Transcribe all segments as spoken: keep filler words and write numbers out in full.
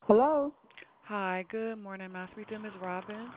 Hello? Hi, good morning. May I speak to Miss Robin?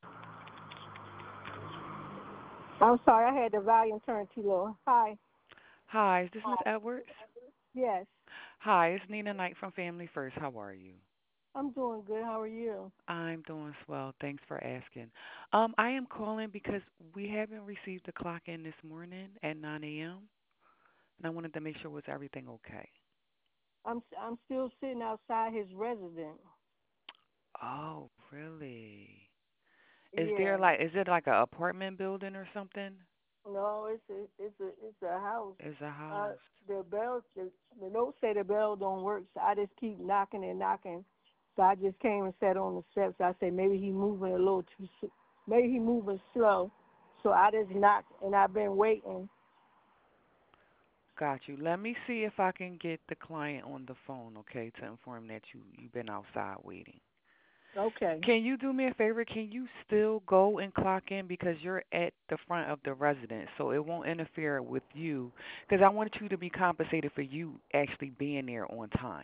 I'm sorry, I had the volume turned too low. Hi. Hi, is this Miss Edwards? Yes. Hi, it's Nina Knight from Family First. How are you? I'm doing good. How are you? I'm doing swell. Thanks for asking. Um, I am calling because we haven't received the clock in this morning at nine a m and I wanted to make sure was everything okay. I'm I'm still sitting outside his residence. Oh, really? Is there Yeah. like is it like a apartment building or something? No, it's a it's a it's a house. It's a Uh, house. the bell the, the note say the bell don't work, so I just keep knocking and knocking. So I just came and sat on the steps. I said maybe he moving a little too, s- maybe he moving slow. So I just knocked and I've been waiting. Got you. Let me see if I can get the client on the phone, okay, to inform that you you've been outside waiting. Okay. Can you do me a favor? Can you still go and clock in because you're at the front of the residence, so it won't interfere with you? Because I want you to be compensated for you actually being there on time.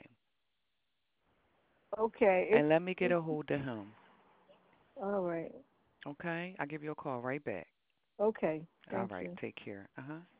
Okay. It's And let me get it's a hold of him, all right. okay? I'll give you a call right back. Okay. All Thank right, you. take care. Uh huh.